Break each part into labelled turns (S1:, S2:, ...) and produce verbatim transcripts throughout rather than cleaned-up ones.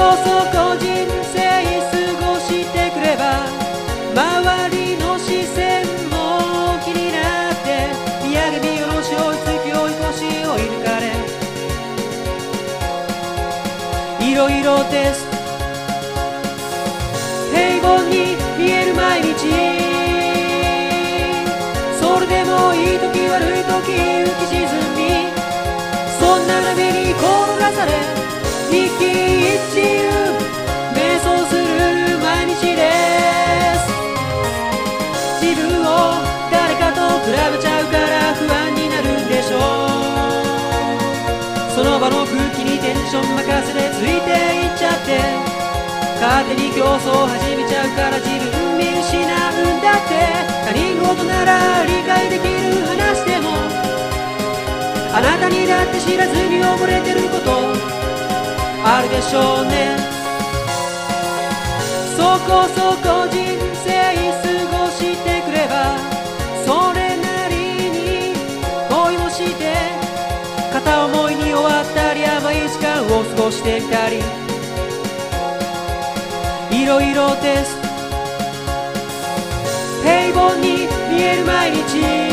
S1: そこ人生過ごしてくれば周りの視線も気になって見上げ見下ろし追いつき追い越し追い抜かれいろいろです平凡に見える毎日それでもいい時悪い時浮き沈みそんな波に転がされ一喜一憂瞑想する毎日です自分を誰かと比べちゃうから不安になるんでしょうその場の空気にテンション任せてついていっちゃって勝手に競争を始めちゃうから自分見失うんだって他人事なら理解できる話でもあなたにだって知らずに溺れてることあるでしょうねそこそこ人生過ごしてくればそれなりに恋もして片思いに終わったり甘い時間を過ごしてきたりいろいろです平凡に見える毎日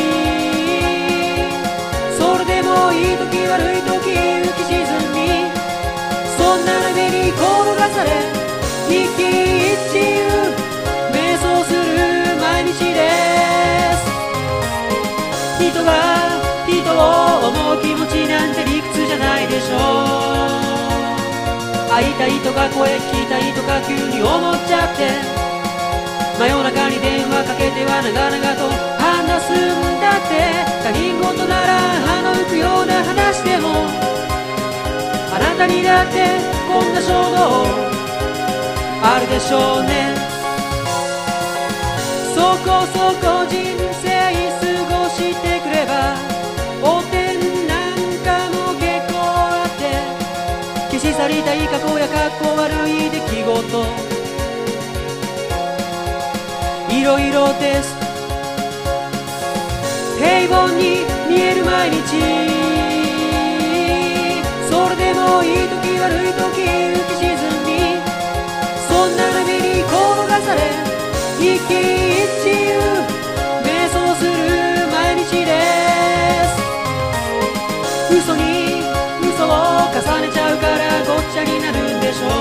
S1: それでもいい時悪い時浮き沈みそんな波に転がされ一喜一憂瞑想する毎日です人が人を思う気持ちなんて理屈じゃないでしょう会いたいとか声聞きたいとか急に思っちゃって真夜中に電話かけては長々と話すんだって他人事なら歯の浮くような話でもあなたにだってこんな衝動あるでしょうねそこそこ人生過ごしてくればおてんなんかも結構あって消し去りたい過去やかっこ悪い出来事いろいろです平凡に見える毎日それでもいい時悪い時浮き沈みそんな波に転がされ一喜一憂瞑想する毎日です嘘に嘘を重ねちゃうからごっちゃになるんでしょう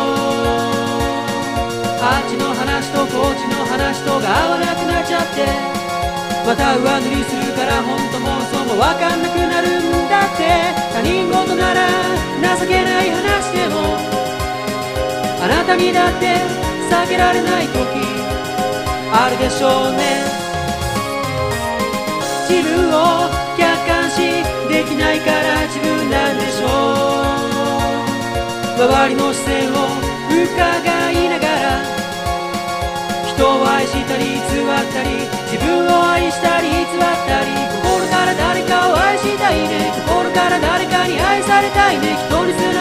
S1: あっちの話とこっちの話とが合わなくなっちゃってまた上塗りするから本当も嘘も分かんなくなるんだって他人事なら情けない話でもあなたにだって避けられない時あるでしょうね自分を客観視できないから自分なんでしょう周りの視線を伺いながら人を愛したり偽ったり自分を愛したり偽ったり心から誰かを愛したいね心から誰かに愛されたいね人にする